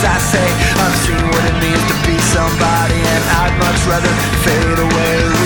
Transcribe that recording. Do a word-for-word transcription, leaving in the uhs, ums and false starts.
I say I've seen what it means to be somebody, and I'd much rather fade away.